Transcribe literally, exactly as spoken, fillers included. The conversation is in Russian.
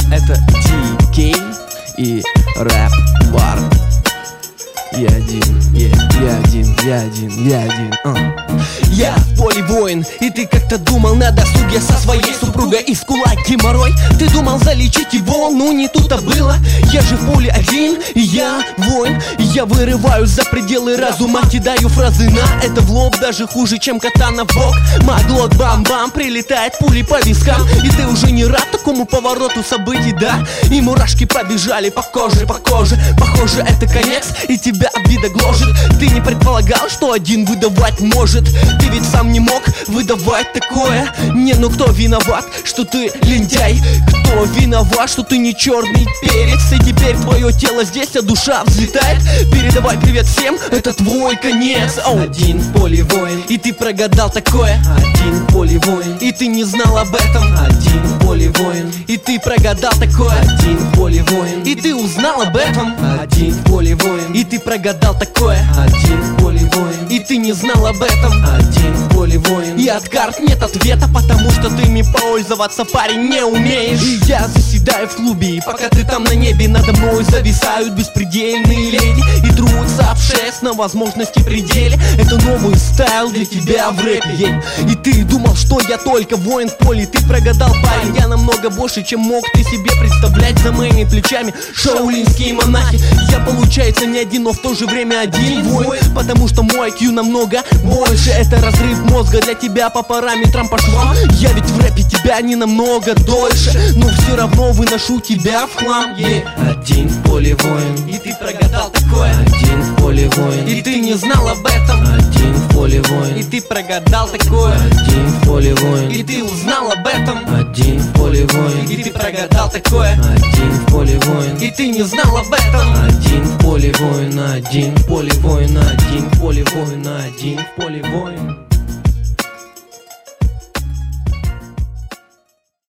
Это Ди Кей и рэп бар. Я один, я, я один, я один, я один, uh. Я в поле воин, и ты как-то думал на досуге со своей супругой из кулак геморрой. Ты думал залечить его, ну не тут-то было. Я же в поле один, и я воин. И я вырываюсь за пределы разума, кидаю фразы на это в лоб, даже хуже, чем катана в бок. Маглот бам-бам, прилетает пули по вискам, и ты уже не рад такому повороту событий, да? И мурашки побежали по коже, по коже. Похоже, это конец, и тебя обида гложет. Ты не предполагал, что один выдавать может. Ты ведь сам не мог выдавать такое. Не, ну кто виноват, что ты лентяй? Кто виноват, что ты не черный перец? И теперь твое тело здесь, а душа взлетает. Передавай привет всем, это твой конец. Оу. Один в поле воин, и ты прогадал такое. Один в поле воин, и ты не знал об этом. Один в поле воин, и ты прогадал такое. Один в поле воин, и ты узнал об этом. Один в поле воин, и ты прогадал такое. Один в поле воин, и ты не знал об этом. Один в поле воин, и от карт нет ответа, потому что ты ими пользоваться, парень, не умеешь. И я заседаю в клубе, и пока ты там на небе, надо мной зависают беспредельные леди и трутся об шесть на возможности пределе. Это новый стайл для тебя в рэпе. И ты думал, что я только воин в поле. Ты прогадал, парень, я намного больше, чем мог ты себе представлять. За моими плечами шаолинские монахи. Я, получается, не один, но в то же время один воин, потому что мой ай кью намного больше. Это разрыв мозга для тебя по параметрам по швам. Я ведь в рэпе тебя не намного дольше, но все равно выношу тебя в хлам. yeah. Один в поле воин, и ты прогадал такое. Один в поле воин, и ты не знал об этом. Один в поле воин, и ты прогадал такое. Один в поле воин, и ты узнал об этом. Один в поле воин, и ты прогадал такое. Один в поле воин, и ты не знал об этом. Один в поле воин, один в поле воин, один в поле воин, один в поле воин.